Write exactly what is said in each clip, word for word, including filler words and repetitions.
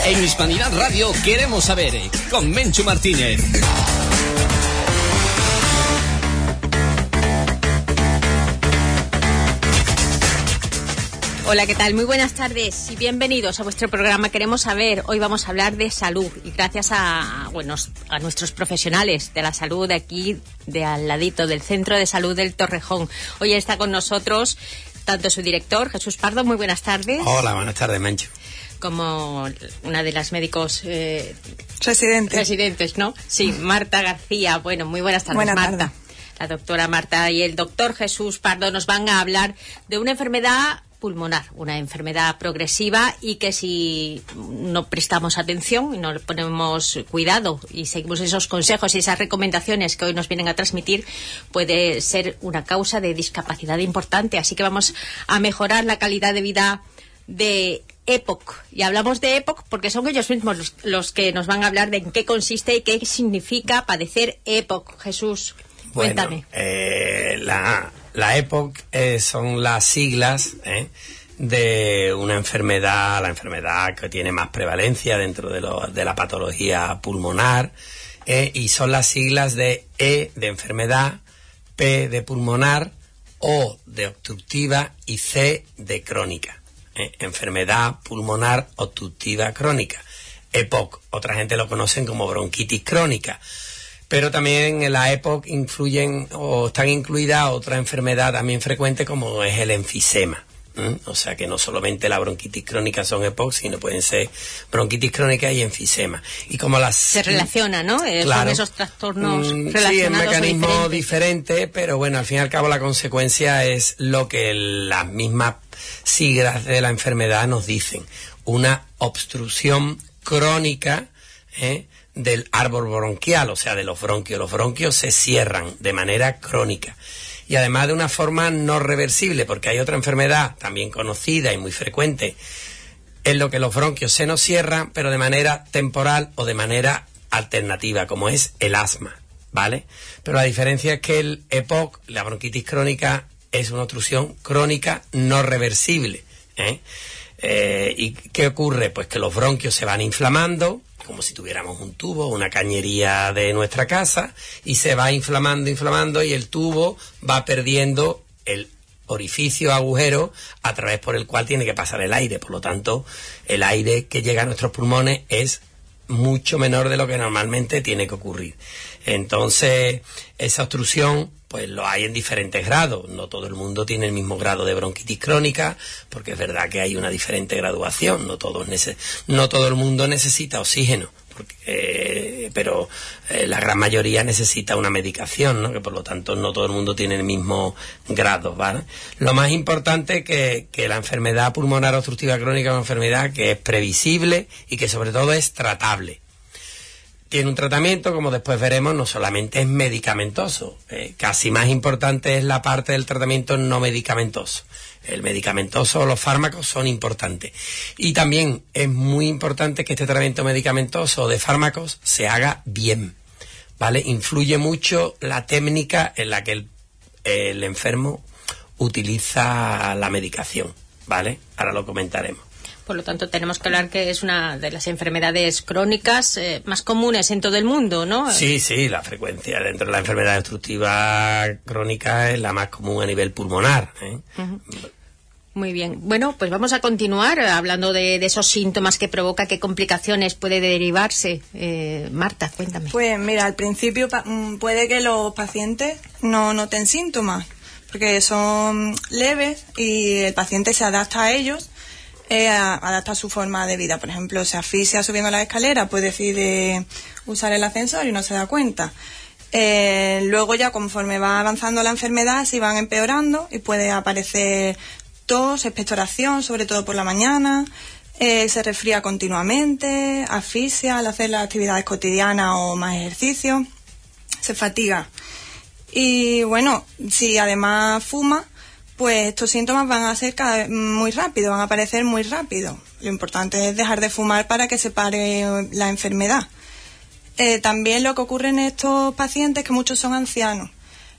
En Hispanidad Radio queremos saber, con Menchu Martínez. Hola, ¿qué tal? Muy buenas tardes y bienvenidos a vuestro programa Queremos Saber. Hoy vamos a hablar de salud y gracias a, bueno, a nuestros profesionales de la salud de aquí, de al ladito, del Centro de Salud del Torrejón. Hoy está con nosotros tanto su director, Jesús Pardo. Muy buenas tardes. Hola, buenas tardes, Menchu. Como una de las médicos eh, residentes. residentes, ¿no? Sí, Marta García. Bueno, muy buenas tardes, buenas Marta. Tarde. La doctora Marta y el doctor Jesús Pardo nos van a hablar de una enfermedad pulmonar, una enfermedad progresiva y que si no prestamos atención y no le ponemos cuidado y seguimos esos consejos y esas recomendaciones que hoy nos vienen a transmitir, puede ser una causa de discapacidad importante. Así que vamos a mejorar la calidad de vida de E P O C. Y hablamos de E P O C porque son ellos mismos los, los que nos van a hablar de en qué consiste y qué significa padecer E P O C. Jesús, bueno, cuéntame. Eh, la... La E P O C eh, son las siglas eh, de una enfermedad, la enfermedad que tiene más prevalencia dentro de, lo, de la patología pulmonar, eh, y son las siglas de E de enfermedad, P de pulmonar, O de obstructiva y C de crónica. Eh, enfermedad pulmonar obstructiva crónica. E P O C, otra gente lo conocen como bronquitis crónica. Pero también en la E P O C influyen o están incluidas otra enfermedad también frecuente como es el enfisema. ¿Mm? O sea que no solamente la bronquitis crónica son E P O C, sino pueden ser bronquitis crónica y enfisema. Y como las se relaciona, ¿no? Claro, son esos trastornos mm, relacionados. Sí, es un mecanismo diferente. diferente, pero bueno, al fin y al cabo la consecuencia es lo que las mismas siglas de la enfermedad nos dicen: una obstrucción crónica, ¿eh? del árbol bronquial, o sea, de los bronquios. Los bronquios se cierran de manera crónica y además de una forma no reversible, porque hay otra enfermedad también conocida y muy frecuente en lo que los bronquios se nos cierran, pero de manera temporal o de manera alternativa, como es el asma, ¿vale? Pero la diferencia es que el E P O C, la bronquitis crónica, es una obstrucción crónica no reversible, ¿eh? Eh, ¿Y qué ocurre? Pues que los bronquios se van inflamando, como si tuviéramos un tubo, una cañería de nuestra casa, y se va inflamando, inflamando, y el tubo va perdiendo el orificio, agujero, a través por el cual tiene que pasar el aire. Por lo tanto, el aire que llega a nuestros pulmones es mucho menor de lo que normalmente tiene que ocurrir. Entonces, esa obstrucción pues lo hay en diferentes grados. No todo el mundo tiene el mismo grado de bronquitis crónica, porque es verdad que hay una diferente graduación. No todo, nece- no todo el mundo necesita oxígeno, porque, eh, pero eh, la gran mayoría necesita una medicación, ¿no? Que por lo tanto no todo el mundo tiene el mismo grado, ¿vale? Lo más importante es que, que la enfermedad pulmonar obstructiva crónica es una enfermedad que es previsible y que sobre todo es tratable. Tiene un tratamiento, como después veremos, no solamente es medicamentoso, eh, casi más importante es la parte del tratamiento no medicamentoso. El medicamentoso, los fármacos son importantes. Y también es muy importante que este tratamiento medicamentoso de fármacos se haga bien, ¿vale? Influye mucho la técnica en la que el, el enfermo utiliza la medicación, ¿vale? Ahora lo comentaremos. Por lo tanto, tenemos que hablar que es una de las enfermedades crónicas eh, más comunes en todo el mundo, ¿no? Sí, sí, la frecuencia dentro de la enfermedad obstructiva crónica es la más común a nivel pulmonar, ¿eh? Uh-huh. Muy bien. Bueno, pues vamos a continuar hablando de, de esos síntomas que provoca, qué complicaciones puede derivarse. Eh, Marta, cuéntame. Pues mira, al principio pa- puede que los pacientes no noten síntomas, porque son leves y el paciente se adapta a ellos. Eh, adapta su forma de vida. Por ejemplo, se asfixia subiendo la escalera, pues decide usar el ascensor y no se da cuenta. Eh, luego ya conforme va avanzando la enfermedad se van empeorando y puede aparecer tos, expectoración, sobre todo por la mañana, eh, se resfría continuamente, asfixia al hacer las actividades cotidianas o más ejercicio, se fatiga. Y bueno, si además fuma, pues estos síntomas van a ser cada vez muy rápido, van a aparecer muy rápido. Lo importante es dejar de fumar para que se pare la enfermedad. Eh, también lo que ocurre en estos pacientes es que muchos son ancianos.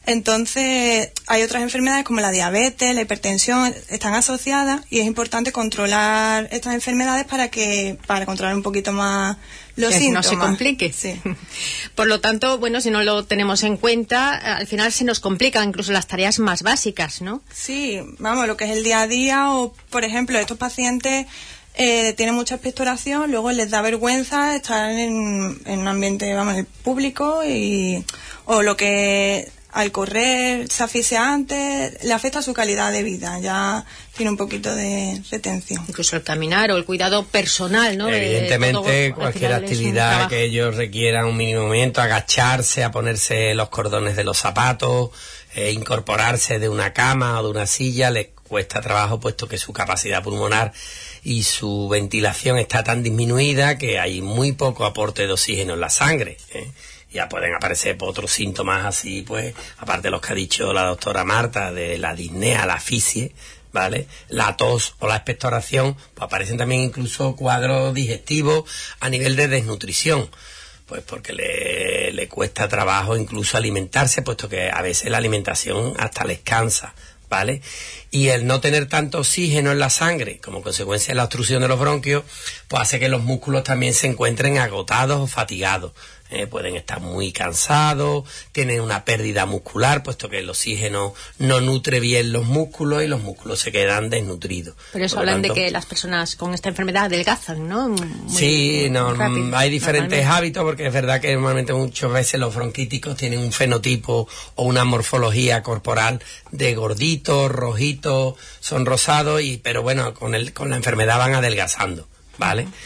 Entonces, hay otras enfermedades como la diabetes, la hipertensión, están asociadas y es importante controlar estas enfermedades para que para controlar un poquito más los que síntomas. no se complique. Sí. Por lo tanto, bueno, si no lo tenemos en cuenta, al final se nos complican incluso las tareas más básicas, ¿no? Sí, vamos, lo que es el día a día o, por ejemplo, estos pacientes eh, tienen mucha expectoración, luego les da vergüenza estar en, en un ambiente, vamos, en el público y o lo que al correr se asfixia antes, le afecta su calidad de vida, ya tiene un poquito de retención. Incluso el caminar o el cuidado personal, ¿no? Evidentemente, todo, cualquier actividad que ellos requieran un mínimo movimiento, agacharse, a ponerse los cordones de los zapatos, eh, incorporarse de una cama o de una silla, les cuesta trabajo, puesto que su capacidad pulmonar y su ventilación está tan disminuida que hay muy poco aporte de oxígeno en la sangre, ¿eh? Ya pueden aparecer otros síntomas así, pues, aparte de los que ha dicho la doctora Marta, de la disnea, la asfixia, ¿vale? La tos o la expectoración, pues aparecen también incluso cuadros digestivos a nivel de desnutrición, pues porque le, le cuesta trabajo incluso alimentarse, puesto que a veces la alimentación hasta les cansa, ¿vale? Y el no tener tanto oxígeno en la sangre, como consecuencia de la obstrucción de los bronquios, pues hace que los músculos también se encuentren agotados o fatigados. Eh, pueden estar muy cansados, tienen una pérdida muscular, puesto que el oxígeno no nutre bien los músculos y los músculos se quedan desnutridos. Pero eso hablan tanto, de que las personas con esta enfermedad adelgazan, ¿no? Muy, sí, no, rápido, hay diferentes hábitos, porque es verdad que normalmente muchas veces los bronquíticos tienen un fenotipo o una morfología corporal de gorditos, rojitos, son rosados, y, pero bueno, con, el, con la enfermedad van adelgazando, ¿vale? Uh-huh.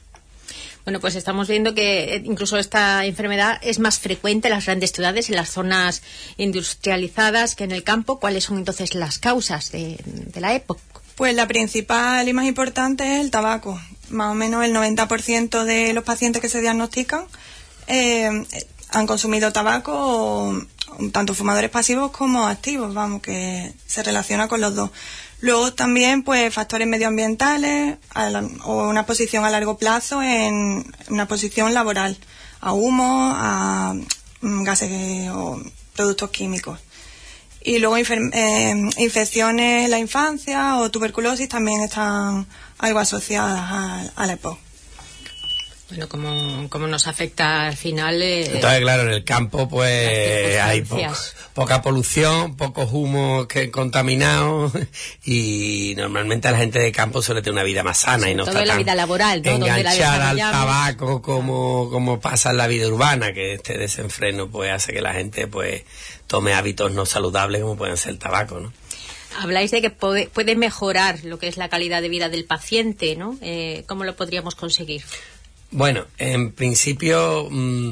Bueno, pues estamos viendo que incluso esta enfermedad es más frecuente en las grandes ciudades, en las zonas industrializadas, que en el campo. ¿Cuáles son entonces las causas de, de la época? Pues la principal y más importante es el tabaco. Más o menos el noventa por ciento de los pacientes que se diagnostican eh, han consumido tabaco, o, tanto fumadores pasivos como activos, vamos, que se relaciona con los dos. Luego también, pues, factores medioambientales la, o una exposición a largo plazo en una exposición laboral, a humo, a mm, gases o productos químicos. Y luego infer- eh, infecciones en la infancia o tuberculosis también están algo asociadas a, a la EPOC. Bueno, como, como nos afecta al final... Eh, Entonces, claro, en el campo pues hay po poca polución, pocos humos que contaminados, y normalmente la gente de campo suele tener una vida más sana, sí, y no está la tan vida laboral, ¿no? enganchada al tabaco como, como pasa en la vida urbana, que este desenfreno pues hace que la gente pues tome hábitos no saludables como pueden ser el tabaco, ¿no? Habláis de que puede, puede mejorar lo que es la calidad de vida del paciente, ¿no? Eh, ¿Cómo lo podríamos conseguir? Bueno, en principio mmm,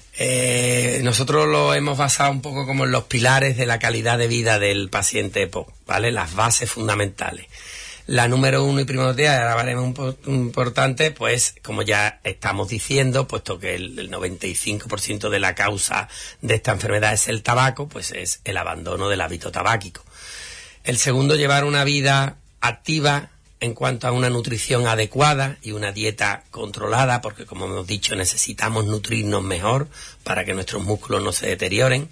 eh, nosotros lo hemos basado un poco como en los pilares de la calidad de vida del paciente EPOC, ¿vale? Las bases fundamentales. La número uno y primordial, ahora veremos un poco importante, pues como ya estamos diciendo, puesto que el, el noventa y cinco por ciento de la causa de esta enfermedad es el tabaco, pues es el abandono del hábito tabáquico. El segundo, llevar una vida activa en cuanto a una nutrición adecuada y una dieta controlada, porque como hemos dicho, necesitamos nutrirnos mejor para que nuestros músculos no se deterioren.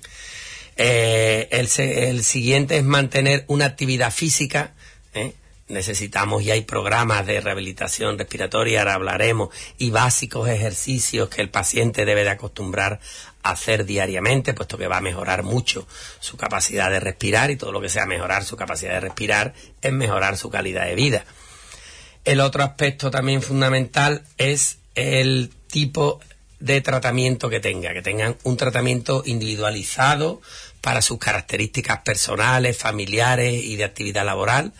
Eh, el, el siguiente es mantener una actividad física, ¿eh? Necesitamos, y hay programas de rehabilitación respiratoria, ahora hablaremos, y básicos ejercicios que el paciente debe de acostumbrar a hacer diariamente, puesto que va a mejorar mucho su capacidad de respirar, y todo lo que sea mejorar su capacidad de respirar es mejorar su calidad de vida. El otro aspecto también fundamental es el tipo de tratamiento que tenga, que tengan un tratamiento individualizado para sus características personales, familiares y de actividad laboral,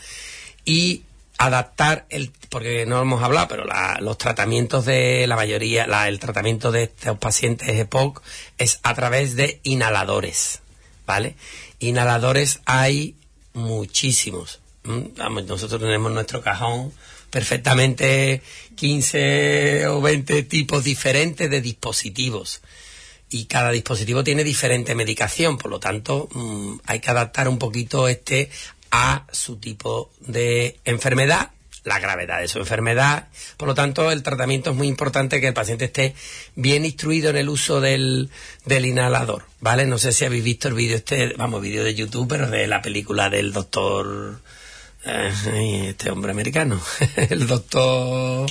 y adaptar el, porque no hemos hablado, pero la, los tratamientos de la mayoría, la, el tratamiento de estos pacientes EPOC es a través de inhaladores, ¿vale? Inhaladores hay muchísimos. ¿Mm? Nosotros tenemos nuestro cajón perfectamente quince o veinte tipos diferentes de dispositivos, y cada dispositivo tiene diferente medicación, por lo tanto mmm, hay que adaptar un poquito este a su tipo de enfermedad la gravedad de su enfermedad. Por lo tanto, el tratamiento es muy importante que el paciente esté bien instruido en el uso del, del inhalador, ¿vale? No sé si habéis visto el vídeo este, vamos, vídeo de YouTube, pero de la película del doctor, eh, este hombre americano, el doctor...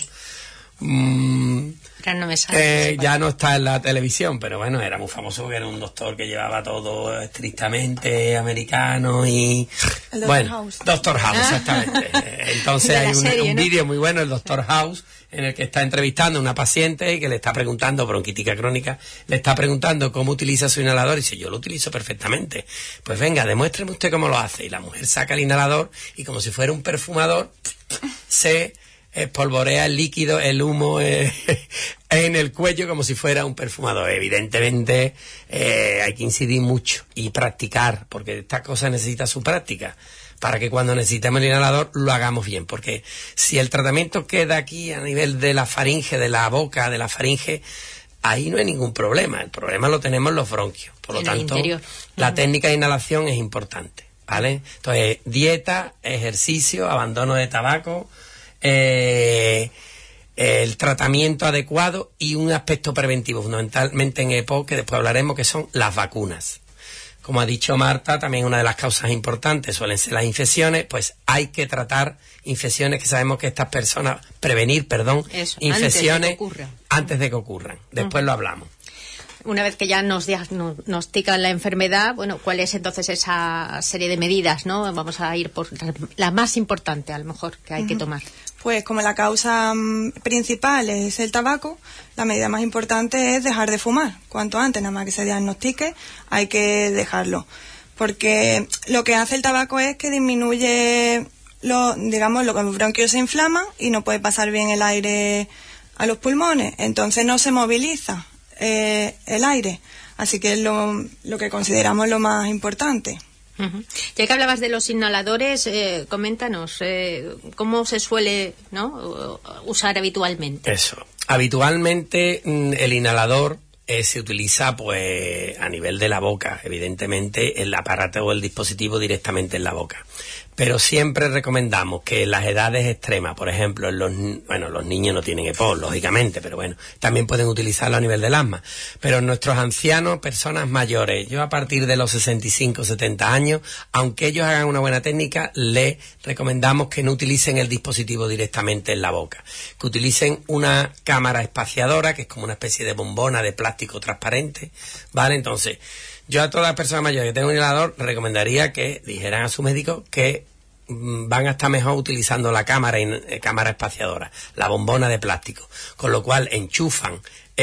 Mmm, no me sale, eh, ya no está en la televisión, pero bueno, era muy famoso porque era un doctor que llevaba todo estrictamente americano y... El Doctor bueno, House. Doctor House, exactamente. Entonces hay un, serie, un ¿no? vídeo muy bueno, el Doctor House, en el que está entrevistando a una paciente que le está preguntando, bronquitica crónica, le está preguntando cómo utiliza su inhalador y dice, yo lo utilizo perfectamente. Pues venga, demuéstreme usted cómo lo hace. Y la mujer saca el inhalador y como si fuera un perfumador, se... espolvorea el líquido, el humo eh, en el cuello como si fuera un perfumador. Evidentemente eh, hay que incidir mucho y practicar, porque esta cosa necesita su práctica para que cuando necesitemos el inhalador lo hagamos bien, porque si el tratamiento queda aquí a nivel de la faringe, de la boca, de la faringe, ahí no hay ningún problema, el problema lo tenemos en los bronquios. Por lo en el tanto, interior. la Uh-huh. técnica de inhalación es importante, ¿vale? Entonces, dieta, ejercicio, abandono de tabaco, Eh, el tratamiento adecuado y un aspecto preventivo, fundamentalmente en EPOC, que después hablaremos, que son las vacunas. Como ha dicho Marta, también una de las causas importantes suelen ser las infecciones, pues hay que tratar infecciones que sabemos que estas personas, prevenir, perdón, Eso, infecciones antes de que ocurran. antes de que ocurran. Después uh-huh. lo hablamos. Una vez que ya nos diagnostican la enfermedad, bueno, ¿cuál es entonces esa serie de medidas, no? Vamos a ir por la más importante, a lo mejor, que hay uh-huh. que tomar. Pues como la causa um, principal es el tabaco, la medida más importante es dejar de fumar. Cuanto antes, nada más que se diagnostique, hay que dejarlo. Porque lo que hace el tabaco es que disminuye, lo, digamos, lo que los bronquios se inflaman y no puede pasar bien el aire a los pulmones. Entonces no se moviliza eh, el aire. Así que es lo, lo que consideramos lo más importante. Uh-huh. Ya que hablabas de los inhaladores, eh, coméntanos eh, cómo se suele, ¿no?, usar habitualmente. Eso. Habitualmente el inhalador eh, se utiliza pues a nivel de la boca, evidentemente el aparato o el dispositivo directamente en la boca. Pero siempre recomendamos que en las edades extremas, por ejemplo, en los, bueno, los niños no tienen EPOC, lógicamente, pero bueno, también pueden utilizarlo a nivel del asma. Pero nuestros ancianos, personas mayores, yo a partir de los sesenta y cinco, setenta años, aunque ellos hagan una buena técnica, les recomendamos que no utilicen el dispositivo directamente en la boca, que utilicen una cámara espaciadora, que es como una especie de bombona de plástico transparente, ¿vale? Entonces, yo a todas las personas mayores que tengan un inhalador recomendaría que dijeran a su médico que mm, van a estar mejor utilizando la cámara, eh, cámara espaciadora, la bombona de plástico, con lo cual enchufan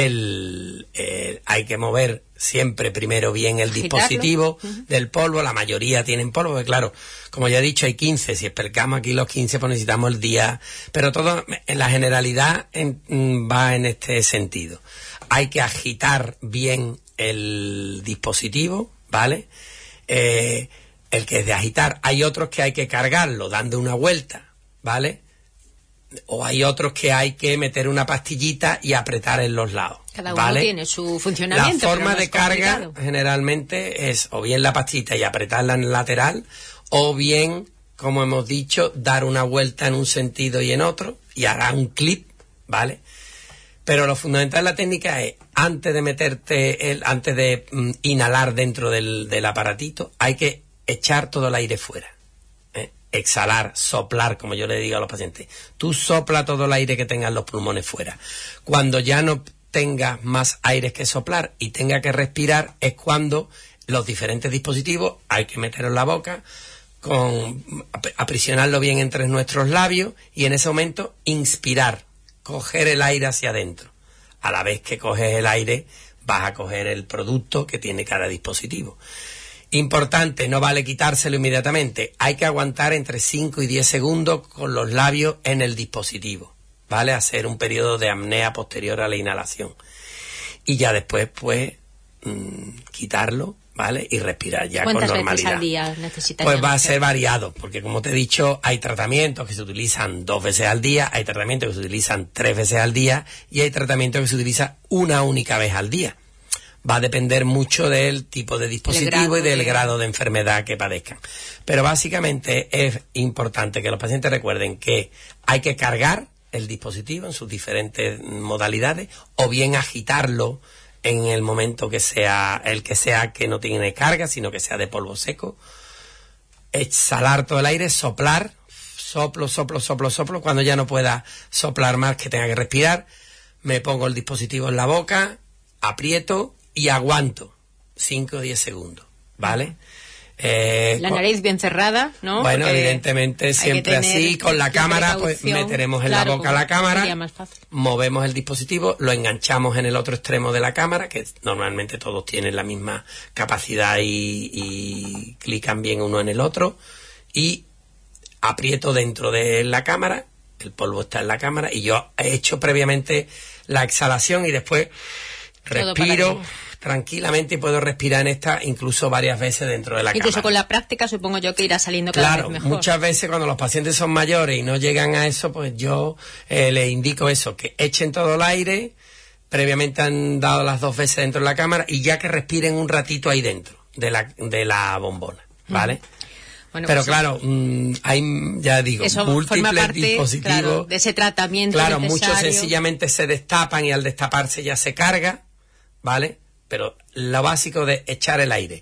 el, eh, hay que mover siempre primero bien el Agitarlo. dispositivo Uh-huh. del polvo, la mayoría tienen polvo, porque claro, como ya he dicho hay quince, si espercamos aquí los quince pues necesitamos el día, pero todo en la generalidad en, va en este sentido. Hay que agitar bien el dispositivo, ¿vale? Eh, el que es de agitar. Hay otros que hay que cargarlo dando una vuelta, ¿vale? O hay otros que hay que meter una pastillita y apretar en los lados. Cada uno ¿vale? tiene su funcionamiento. La forma pero no de es carga complicado. generalmente es o bien la pastillita y apretarla en el lateral, o bien, como hemos dicho, dar una vuelta en un sentido y en otro, y hará un clip, ¿vale? Pero lo fundamental de la técnica es, antes de meterte, el, antes de mm, inhalar dentro del, del aparatito, hay que echar todo el aire fuera. ¿eh? Exhalar, soplar, como yo le digo a los pacientes. Tú sopla todo el aire que tengan los pulmones fuera. Cuando ya no tengas más aire que soplar y tenga que respirar, es cuando los diferentes dispositivos hay que meterlos en la boca, con aprisionarlo bien entre nuestros labios y en ese momento inspirar. Coger el aire hacia adentro. A la vez que coges el aire, vas a coger el producto que tiene cada dispositivo. Importante, no vale quitárselo inmediatamente. Hay que aguantar entre cinco y diez segundos con los labios en el dispositivo, ¿vale? Hacer un periodo de apnea posterior a la inhalación. Y ya después, pues, mmm, quitarlo, ¿vale? Y respirar ya con normalidad. ¿Cuántas veces al día necesitaríamos? Pues va a ser variado, porque como te he dicho, hay tratamientos que se utilizan dos veces al día, hay tratamientos que se utilizan tres veces al día y hay tratamientos que se utilizan una única vez al día, va a depender mucho del tipo de dispositivo y del de... grado de enfermedad que padezcan. Pero básicamente es importante que los pacientes recuerden que hay que cargar el dispositivo en sus diferentes modalidades, o bien agitarlo en el momento que sea, el que sea que no tiene carga, sino que sea de polvo seco, exhalar todo el aire, soplar, soplo, soplo, soplo, soplo, cuando ya no pueda soplar más, que tenga que respirar, me pongo el dispositivo en la boca, aprieto y aguanto cinco o diez segundos, ¿vale? Eh, la nariz bien cerrada, ¿no? Bueno, Porque evidentemente siempre así, con la cámara, pues meteremos en claro, la boca la cámara, más fácil. movemos el dispositivo, lo enganchamos en el otro extremo de la cámara, que normalmente todos tienen la misma capacidad y, y clican bien uno en el otro, y aprieto dentro de la cámara, el polvo está en la cámara, y yo he hecho previamente la exhalación y después respiro tranquilamente, y puedo respirar en esta incluso varias veces dentro de la incluso cámara. Con la práctica supongo yo que irá saliendo cada claro, vez mejor. Muchas veces cuando los pacientes son mayores y no llegan a eso, pues yo eh, les indico eso, que echen todo el aire, previamente han dado las dos veces dentro de la cámara, y ya que respiren un ratito ahí dentro de la, de la bombona, ¿vale? Uh-huh. Bueno, Pero pues claro, mmm, hay, ya digo, eso múltiples parte, dispositivos. Claro, de ese tratamiento Claro, necesario. Muchos sencillamente se destapan y al destaparse ya se carga, ¿vale? Pero lo básico de echar el aire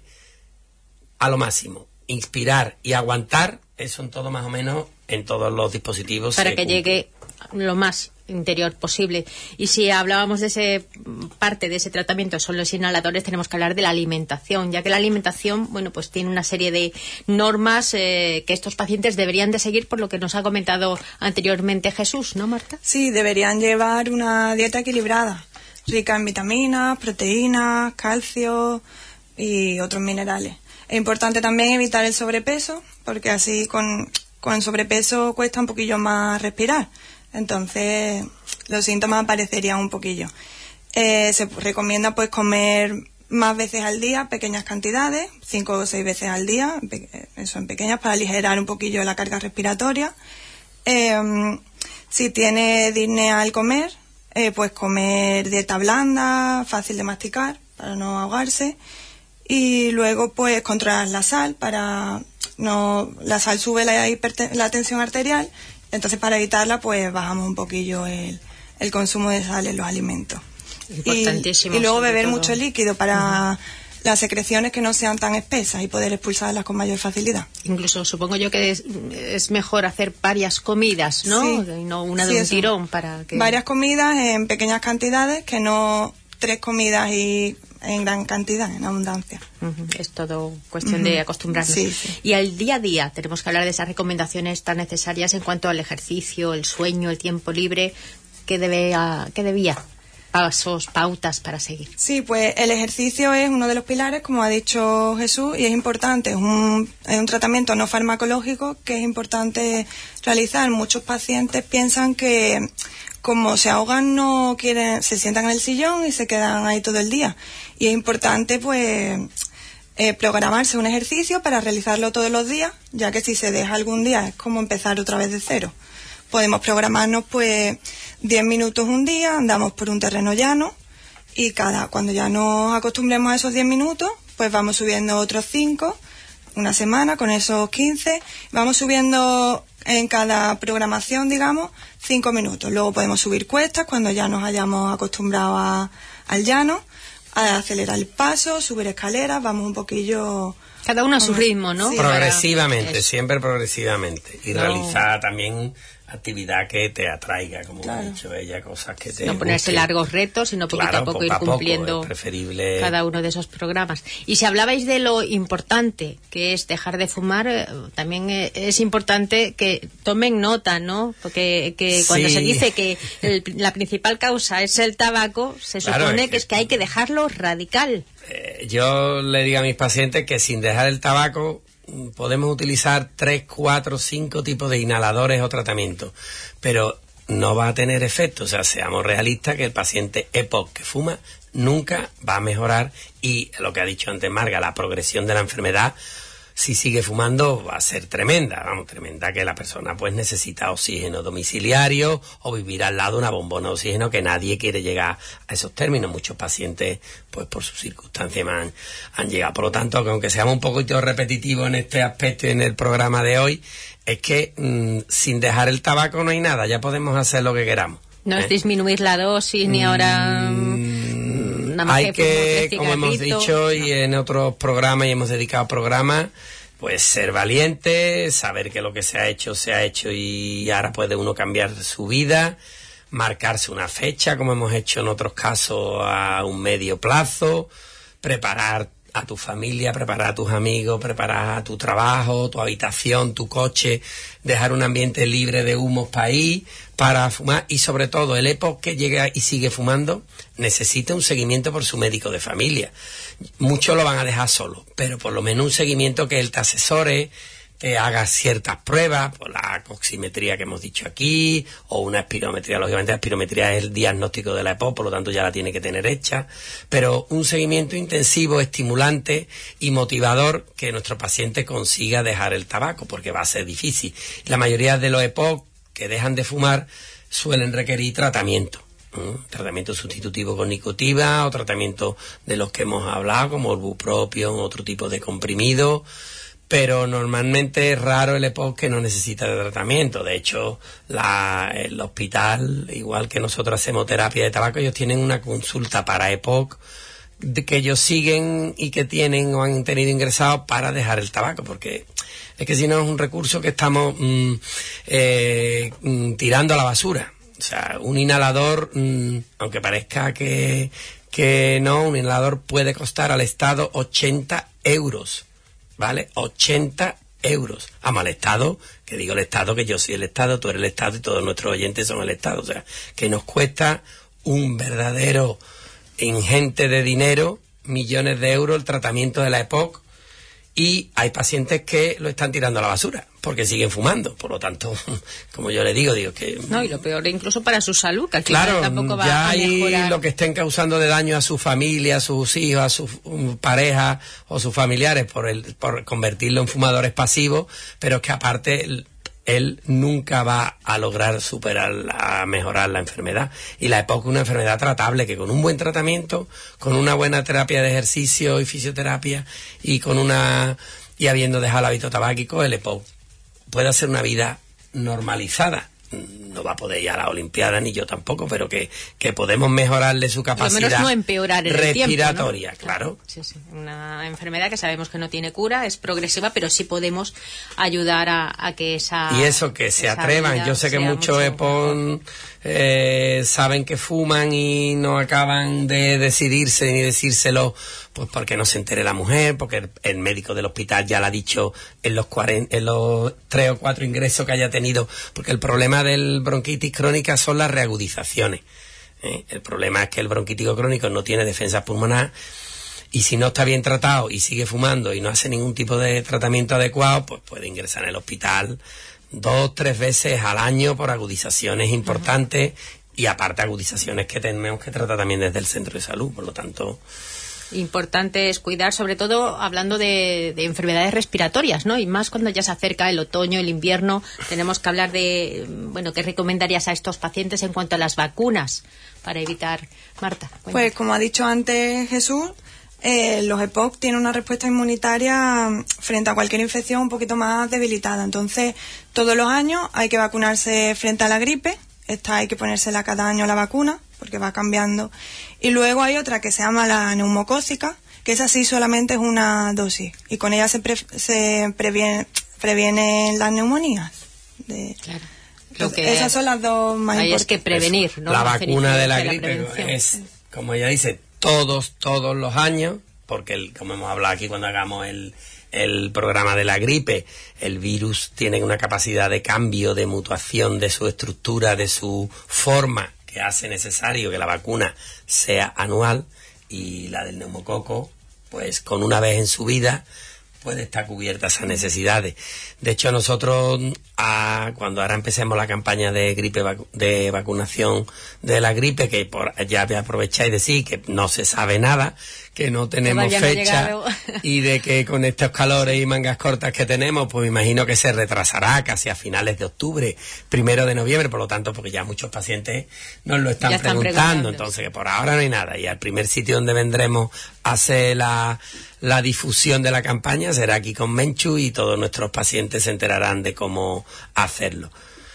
a lo máximo, inspirar y aguantar, eso en todo más o menos, en todos los dispositivos. Para que cumple. Llegue lo más interior posible. Y si hablábamos de ese parte de ese tratamiento son los inhaladores, tenemos que hablar de la alimentación, ya que la alimentación, bueno, pues tiene una serie de normas eh, que estos pacientes deberían de seguir, por lo que nos ha comentado anteriormente Jesús, ¿no, Marta? Sí, deberían llevar una dieta equilibrada, rica en vitaminas, proteínas, calcio y otros minerales. Es importante también evitar el sobrepeso, porque así con, con sobrepeso cuesta un poquillo más respirar. Entonces, los síntomas aparecerían un poquillo. Eh, se recomienda pues comer más veces al día, pequeñas cantidades, cinco o seis veces al día, eso en pequeñas, para aligerar un poquillo la carga respiratoria. Eh, si tiene disnea al comer, eh, pues comer dieta blanda, fácil de masticar, para no ahogarse. Y luego pues controlar la sal, para no, la sal sube la, hiperte- la tensión arterial. Entonces, para evitarla, pues bajamos un poquillo el, el consumo de sal en los alimentos. Importantísimo. Y, y luego beber todo. mucho líquido para Uh-huh. las secreciones que no sean tan espesas y poder expulsarlas con mayor facilidad. Incluso supongo yo que es, es mejor hacer varias comidas, ¿no? Sí. Y no una Sí, de un eso. tirón para que... Varias comidas en pequeñas cantidades, que no tres comidas y en gran cantidad, en abundancia. Uh-huh. Es todo cuestión Uh-huh. de acostumbrarnos. Sí, sí. Y al día a día tenemos que hablar de esas recomendaciones tan necesarias en cuanto al ejercicio, el sueño, el tiempo libre, que debe, uh, que debía, pasos, pautas para seguir. Sí, pues el ejercicio es uno de los pilares, como ha dicho Jesús, y es importante, es un, es un tratamiento no farmacológico que es importante realizar. Muchos pacientes piensan que como se ahogan no quieren, se sientan en el sillón y se quedan ahí todo el día. Y es importante pues eh, programarse un ejercicio para realizarlo todos los días, ya que si se deja algún día es como empezar otra vez de cero. Podemos programarnos pues diez minutos un día, andamos por un terreno llano y cada cuando ya nos acostumbremos a esos diez minutos, pues vamos subiendo otros cinco, una semana con esos quince, vamos subiendo en cada programación, digamos, cinco minutos. Luego podemos subir cuestas cuando ya nos hayamos acostumbrado a, al llano, a acelerar el paso, subir escaleras, vamos un poquillo... Cada uno a su ritmo, ¿no? Sí, progresivamente, siempre progresivamente. Y no. realizar también actividad que te atraiga, como claro. ha dicho ella, cosas que te No ponerse gusten. largos retos, sino poquito claro, a poco poco ir a poco, cumpliendo es preferible... cada uno de esos programas. Y si hablabais de lo importante que es dejar de fumar, eh, también eh, es importante que tomen nota, ¿no? Porque que cuando Sí. se dice que el, la principal causa es el tabaco, se Claro, supone es que... que- es que hay que dejarlo radical. Eh, yo le digo a mis pacientes que sin dejar el tabaco mm, podemos utilizar tres, cuatro, cinco tipos de inhaladores o tratamientos, pero no va a tener efecto. O sea, seamos realistas, que el paciente E P O C que fuma nunca va a mejorar, y lo que ha dicho antes Marga, la progresión de la enfermedad si sigue fumando va a ser tremenda, vamos, tremenda, que la persona pues necesita oxígeno domiciliario o vivir al lado de una bombona de oxígeno, que nadie quiere llegar a esos términos. Muchos pacientes pues por sus circunstancias han, han llegado. Por lo tanto, que aunque seamos un poquito repetitivos en este aspecto y en el programa de hoy, es que mmm, sin dejar el tabaco no hay nada, ya podemos hacer lo que queramos. No ¿eh? es disminuir la dosis ni ahora... Mm, nada más hay que, que como hemos dicho y no. en otros programas y hemos dedicado programas, pues ser valiente, saber que lo que se ha hecho se ha hecho y ahora puede uno cambiar su vida, marcarse una fecha como hemos hecho en otros casos a un medio plazo, preparar a tu familia, preparar a tus amigos, preparar tu trabajo, tu habitación, tu coche, dejar un ambiente libre de humos para ir, para fumar, y sobre todo el E P O C que llega y sigue fumando necesita un seguimiento por su médico de familia. Muchos lo van a dejar solo, pero por lo menos un seguimiento que él te asesore, te haga ciertas pruebas, por la oximetría que hemos dicho aquí, o una espirometría. Lógicamente la espirometría es el diagnóstico de la E P O C, por lo tanto ya la tiene que tener hecha, pero un seguimiento intensivo, estimulante y motivador, que nuestro paciente consiga dejar el tabaco, porque va a ser difícil. La mayoría de los E P O C que dejan de fumar suelen requerir tratamiento. ¿Mm? Tratamiento sustitutivo con nicotina o tratamiento de los que hemos hablado, como el bupropión, otro tipo de comprimido, pero normalmente es raro el E P O C que no necesita de tratamiento. De hecho, la, el hospital, igual que nosotros hacemos terapia de tabaco, ellos tienen una consulta para E P O C de que ellos siguen y que tienen o han tenido ingresados para dejar el tabaco, porque es que si no es un recurso que estamos mm, eh, mm, tirando a la basura. O sea, un inhalador, mmm, aunque parezca que, que no, un inhalador puede costar al Estado ochenta euros, ¿vale? ochenta euros. Vamos, al Estado, que digo el Estado, que yo soy el Estado, tú eres el Estado y todos nuestros oyentes son el Estado. O sea, que nos cuesta un verdadero ingente de dinero, millones de euros, el tratamiento de la E P O C, y hay pacientes que lo están tirando a la basura porque siguen fumando. Por lo tanto, como yo le digo, digo que... No, y lo peor incluso para su salud, que al claro, final tampoco va ya a mejorar. hay lo que estén causando de daño a su familia, a sus hijos, a sus um, parejas o sus familiares por, el, por convertirlo en fumadores pasivos, pero es que aparte... El, él nunca va a lograr superar, a mejorar la enfermedad. Y la E P O C es una enfermedad tratable, que con un buen tratamiento, con una buena terapia de ejercicio y fisioterapia, y con una y habiendo dejado el hábito tabáquico, el E P O C puede hacer una vida normalizada. No va a poder ir a la Olimpiada, ni yo tampoco, pero que, que podemos mejorarle su capacidad Por lo menos no empeorar en respiratoria, el tiempo, ¿no? claro. Sí, sí. Una enfermedad que sabemos que no tiene cura, es progresiva, pero sí podemos ayudar a, a que esa... Y eso, que se atrevan. Yo sé que muchos E P O C eh, saben que fuman y no acaban de decidirse ni decírselo, pues porque no se entere la mujer, porque el, el médico del hospital ya le ha dicho en los, cuarenta, en los tres o cuatro ingresos que haya tenido, porque el problema del bronquitis crónica son las reagudizaciones. ¿eh? El problema es que el bronquítico crónico no tiene defensa pulmonar, y si no está bien tratado y sigue fumando y no hace ningún tipo de tratamiento adecuado, pues puede ingresar en el hospital dos, tres veces al año por agudizaciones importantes. Uh-huh. Y aparte agudizaciones que tenemos que tratar también desde el centro de salud. Por lo tanto... Importante es cuidar, sobre todo hablando de, de enfermedades respiratorias, ¿no? Y más cuando ya se acerca el otoño, el invierno, tenemos que hablar de, bueno, ¿qué recomendarías a estos pacientes en cuanto a las vacunas para evitar? Marta, cuéntanos. Pues como ha dicho antes Jesús, eh, los E P O C tienen una respuesta inmunitaria frente a cualquier infección un poquito más debilitada. Entonces, todos los años hay que vacunarse frente a la gripe. Esta hay que ponérsela cada año la vacuna, porque va cambiando. Y luego hay otra que se llama la neumocócica, que esa sí solamente es una dosis. Y con ella se, pre, se previene, previenen las neumonías. De, claro. Entonces, que esas son las dos más hay importantes. es que prevenir, ¿no? La vacuna de la de gripe la es, como ella dice, todos, todos los años, porque el, como hemos hablado aquí cuando hagamos el... el programa de la gripe, el virus tiene una capacidad de cambio, de mutación de su estructura, de su forma, que hace necesario que la vacuna sea anual, y la del neumococo, pues con una vez en su vida, puede estar cubierta esas necesidades. De hecho, nosotros, a, cuando ahora empecemos la campaña de gripe vacu de vacunación de la gripe, que por, ya aprovecháis de decir que no se sabe nada, que no tenemos Todavía fecha no y de que con estos calores y mangas cortas que tenemos, pues me imagino que se retrasará casi a finales de octubre, primero de noviembre, por lo tanto, porque ya muchos pacientes nos lo están, están preguntando, preguntando, entonces que por ahora no hay nada. Y al primer sitio donde vendremos a hacer la, la difusión de la campaña será aquí con Menchu, y todos nuestros pacientes se enterarán de cómo hacerlo.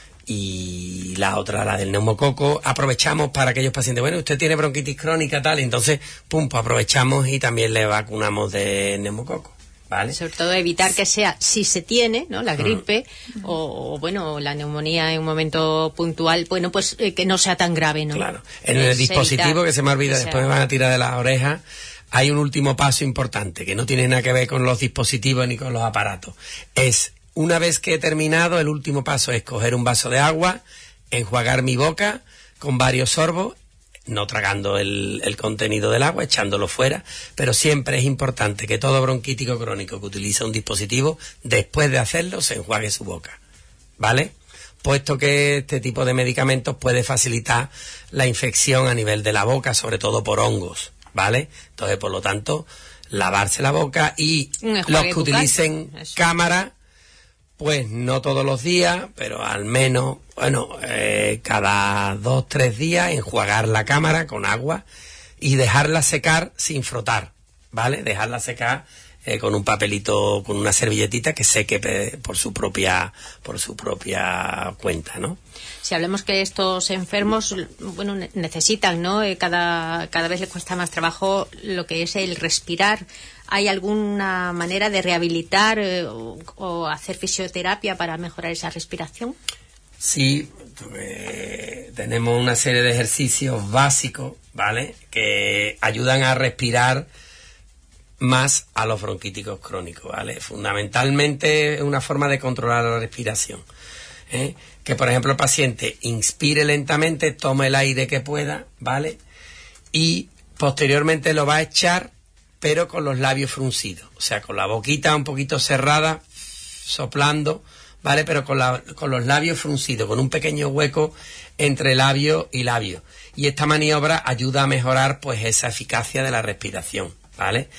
Y la otra, la del neumococo, aprovechamos para aquellos pacientes, bueno, usted tiene bronquitis crónica, tal, y entonces, pum, pues aprovechamos y también le vacunamos de neumococo, ¿vale? Sobre todo evitar que sea, si se tiene, ¿no?, la gripe, uh-huh. o, o, bueno, la neumonía en un momento puntual, bueno, pues eh, que no sea tan grave, ¿no? Claro. En el dispositivo, evitar, que se me olvida, o sea, después me van a tirar de las orejas, hay un último paso importante, que no tiene nada que ver con los dispositivos ni con los aparatos. Es, una vez que he terminado, el último paso es coger un vaso de agua, enjuagar mi boca con varios sorbos, no tragando el, el contenido del agua, echándolo fuera, pero siempre es importante que todo bronquítico crónico que utiliza un dispositivo, después de hacerlo, se enjuague su boca, ¿vale? Puesto que este tipo de medicamentos puede facilitar la infección a nivel de la boca, sobre todo por hongos, ¿vale? Entonces, por lo tanto, lavarse la boca, y los que utilicen cámara, pues no todos los días, pero al menos, bueno, eh, cada dos, tres días, enjuagar la cámara con agua y dejarla secar sin frotar, ¿vale? Dejarla secar eh, con un papelito, con una servilletita que seque por su propia, por su propia cuenta, ¿no? Si hablamos que estos enfermos, bueno, necesitan, ¿no? Eh, cada, cada vez les cuesta más trabajo lo que es el respirar. ¿Hay alguna manera de rehabilitar eh, o, o hacer fisioterapia para mejorar esa respiración? Sí, eh, tenemos una serie de ejercicios básicos, ¿vale?, que ayudan a respirar más a los bronquíticos crónicos, ¿vale? Fundamentalmente es una forma de controlar la respiración, ¿eh? Que, por ejemplo, el paciente inspire lentamente, tome el aire que pueda, ¿vale?, y posteriormente lo va a echar, pero con los labios fruncidos, o sea, con la boquita un poquito cerrada, soplando, ¿vale?, pero con, la, con los labios fruncidos, con un pequeño hueco entre labio y labio. Y esta maniobra ayuda a mejorar, pues, esa eficacia de la respiración, ¿vale?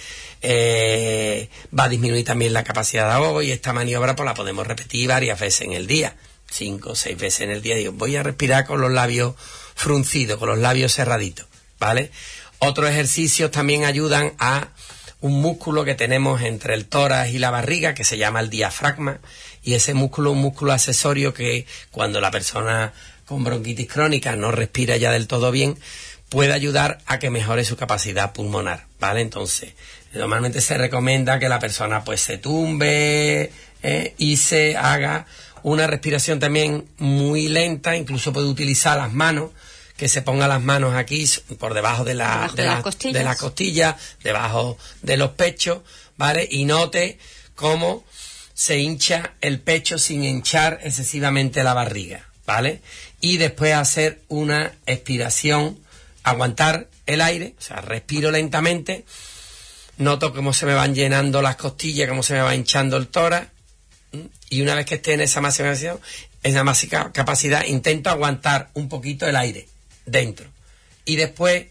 Eh, va a disminuir también la capacidad de ahogo, y esta maniobra pues la podemos repetir varias veces en el día, cinco o seis veces en el día. Digo, voy a respirar con los labios fruncidos, con los labios cerraditos, ¿vale? Otros ejercicios también ayudan a un músculo que tenemos entre el tórax y la barriga, que se llama el diafragma, y ese músculo es un músculo accesorio que, cuando la persona con bronquitis crónica no respira ya del todo bien, puede ayudar a que mejore su capacidad pulmonar, ¿vale? Entonces, normalmente se recomienda que la persona pues se tumbe eh, y se haga una respiración también muy lenta, incluso puede utilizar las manos, que se ponga las manos aquí por debajo de la, debajo de, de, la, las costillas. de la costilla, debajo de los pechos, ¿vale? Y note cómo se hincha el pecho sin hinchar excesivamente la barriga, ¿vale? Y después hacer una expiración, aguantar el aire, o sea, respiro lentamente, noto cómo se me van llenando las costillas, cómo se me va hinchando el tórax, y una vez que esté en esa máxima capacidad, esa máxima capacidad, intento aguantar un poquito el aire dentro, y después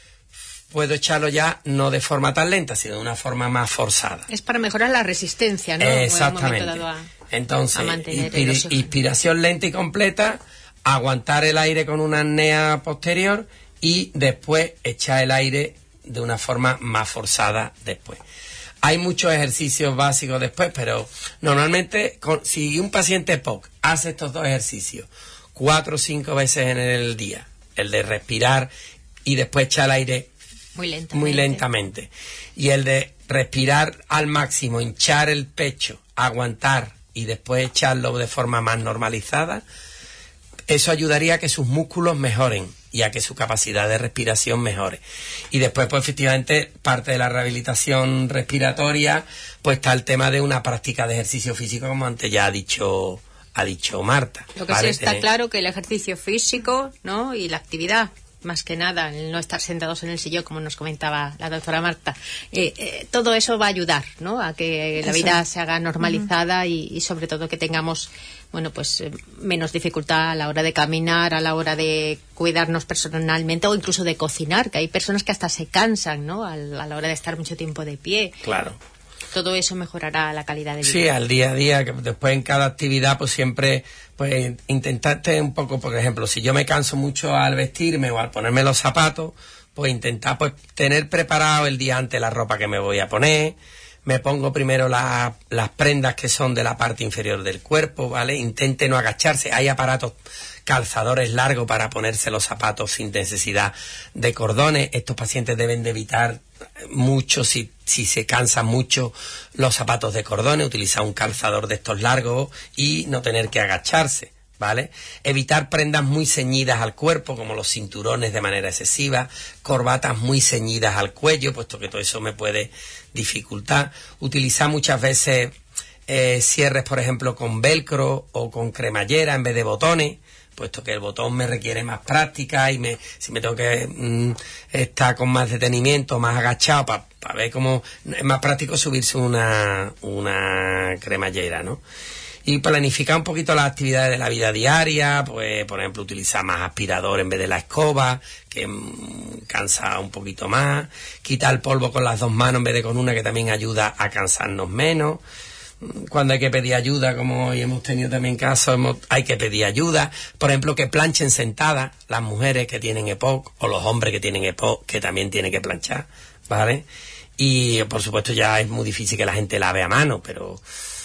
puedo echarlo ya no de forma tan lenta, sino de una forma más forzada. Es para mejorar la resistencia, ¿no? Exactamente. En un momento dado a, Entonces, a mantener inspira, el inspiración lenta y completa, aguantar el aire con una apnea posterior, y después echar el aire de una forma más forzada después. Hay muchos ejercicios básicos después, pero normalmente con, si un paciente P O C hace estos dos ejercicios cuatro o cinco veces en el día, el de respirar y después echar el aire muy lentamente, muy lentamente, y el de respirar al máximo, hinchar el pecho, aguantar y después echarlo de forma más normalizada, eso ayudaría a que sus músculos mejoren y a que su capacidad de respiración mejore. Y después, pues efectivamente, parte de la rehabilitación respiratoria, pues está el tema de una práctica de ejercicio físico, como antes ya ha dicho ha dicho Marta. Lo que ¿vale? sí está eh, claro que el ejercicio físico, ¿no?, y la actividad más que nada, el no estar sentados en el sillón, como nos comentaba la doctora Marta. Eh, eh, todo eso va a ayudar, ¿no?, a que la vida se haga normalizada uh-huh. y, y sobre todo que tengamos, bueno, pues eh, menos dificultad a la hora de caminar, a la hora de cuidarnos personalmente o incluso de cocinar, que hay personas que hasta se cansan, ¿no?, a la, a la hora de estar mucho tiempo de pie. Claro. Todo eso mejorará la calidad de vida. Sí, al día a día, que después en cada actividad pues siempre pues intentarte un poco, por ejemplo, si yo me canso mucho al vestirme o al ponerme los zapatos, pues intentar pues tener preparado el día antes la ropa que me voy a poner. Me pongo primero la, las prendas que son de la parte inferior del cuerpo, ¿vale? Intente no agacharse. Hay aparatos, calzadores largos para ponerse los zapatos sin necesidad de cordones. Estos pacientes deben de evitar mucho, si, si se cansan mucho, los zapatos de cordones, utilizar un calzador de estos largos y no tener que agacharse, ¿vale? Evitar prendas muy ceñidas al cuerpo, como los cinturones de manera excesiva, corbatas muy ceñidas al cuello, puesto que todo eso me puede dificultar. Utilizar muchas veces eh, cierres, por ejemplo, con velcro o con cremallera en vez de botones, puesto que el botón me requiere más práctica y me si me tengo que mmm, estar con más detenimiento, más agachado, para pa ver cómo es más práctico subirse una, una cremallera, ¿no? Y planificar un poquito las actividades de la vida diaria, pues por ejemplo utilizar más aspirador en vez de la escoba, que mmm, cansa un poquito más, quitar el polvo con las dos manos en vez de con una, que también ayuda a cansarnos menos. Cuando hay que pedir ayuda, como hoy hemos tenido también casos, hemos, hay que pedir ayuda. Por ejemplo, que planchen sentadas las mujeres que tienen E P O C o los hombres que tienen E P O C, que también tienen que planchar, ¿vale? Y por supuesto ya es muy difícil que la gente lave a mano, pero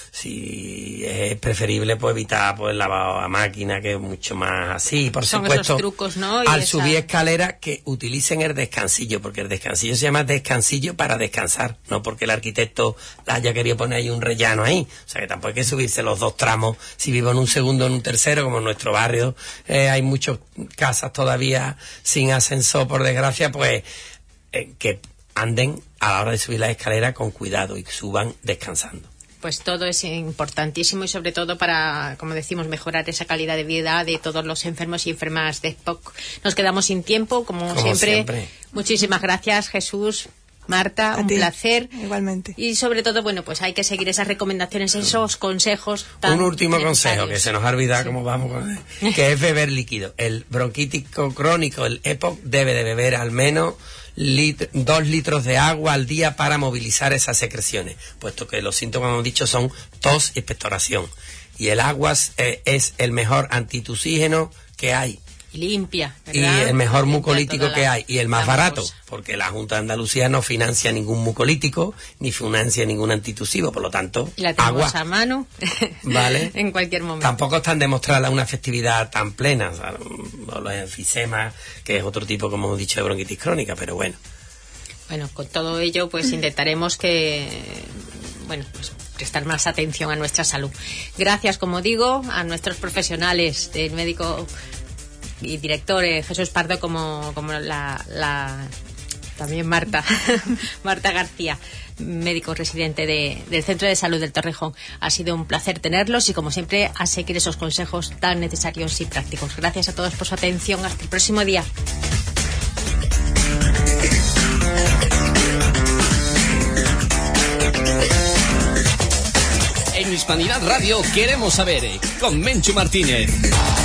si es preferible pues evitar pues el lavado a máquina, que es mucho más así. Por Son supuesto, esos trucos, ¿no? Y al esa... subir escaleras, que utilicen el descansillo, porque el descansillo se llama descansillo para descansar, no porque el arquitecto haya querido poner ahí un rellano ahí. O sea que tampoco hay que subirse los dos tramos si vivo en un segundo o en un tercero, como en nuestro barrio eh, hay muchas casas todavía sin ascensor, por desgracia, pues eh, que anden a la hora de subir la escalera con cuidado y suban descansando. Pues todo es importantísimo y sobre todo para, como decimos, mejorar esa calidad de vida de todos los enfermos y enfermas de E P O C. Nos quedamos sin tiempo, como, como siempre. siempre. Muchísimas gracias, Jesús, Marta, a un ti, placer. Igualmente. Y sobre todo, bueno, pues hay que seguir esas recomendaciones, esos consejos tan Un último necesarios. consejo, que se nos ha olvidado sí. cómo vamos con él, que es beber líquido. El bronquítico crónico, el E P O C, debe de beber al menos Lit- dos litros de agua al día para movilizar esas secreciones, puesto que los síntomas, como hemos dicho, son tos y expectoración. Y el agua eh, es el mejor antitusígeno que hay. Y limpia, ¿verdad? Y el mejor limpia mucolítico que la, hay. Y el más barato, cosa. Porque la Junta de Andalucía no financia ningún mucolítico, ni financia ningún antitusivo, por lo tanto, y la tenemos agua. a mano, ¿vale? En cualquier momento. Tampoco están demostradas una efectividad tan plena, o sea, los enfisemas, que es otro tipo, como hemos dicho, de bronquitis crónica, pero bueno. Bueno, con todo ello, pues intentaremos que, bueno, pues prestar más atención a nuestra salud. Gracias, como digo, a nuestros profesionales, del médico y director eh, Jesús Pardo, como, como la, la también Marta, Marta García, médico residente de, del Centro de Salud del Torrejón. Ha sido un placer tenerlos y, como siempre, a seguir esos consejos tan necesarios y prácticos. Gracias a todos por su atención. Hasta el próximo día. En Hispanidad Radio queremos saber, con Menchu Martínez.